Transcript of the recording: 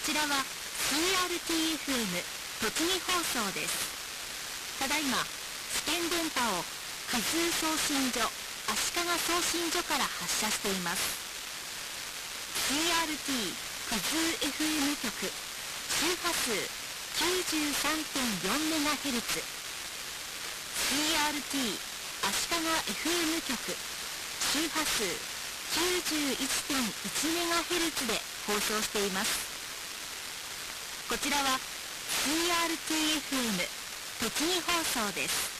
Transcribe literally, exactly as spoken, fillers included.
ちらは シーアールティーエフエム 栃木放送です。ただいま試験電波を九頭送信所足利送信所から発射しています。 シーアールティー 九頭 エフエム 局周波数 きゅうじゅうさんてんよんメガヘルツ、 シーアールティー 足利 エフエム 局周波数 きゅうじゅういってんいちメガヘルツ で放送しています。こちらは シーアールティーエフエム 栃木放送です。